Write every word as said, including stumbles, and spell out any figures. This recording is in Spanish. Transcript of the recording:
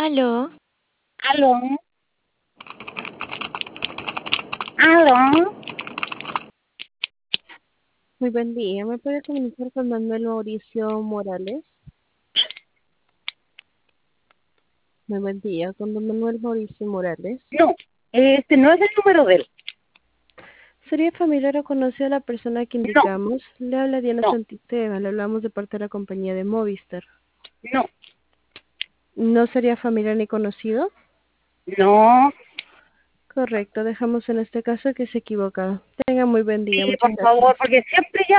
Aló. Aló. Aló. Muy buen día. ¿Me puede comunicar con Manuel Mauricio Morales? Muy buen día. Con don Manuel Mauricio Morales. No, este no es el número de él. ¿Sería familiar o conocido a la persona que No, indicamos? Le habla Diana no, Santisteban. Le hablamos de parte de la compañía de Movistar. no, ¿No sería familiar ni conocido? no. Correcto. Dejamos en este caso que se equivoca. Tenga muy buen día. Sí, Muchas por gracias. favor, porque siempre ya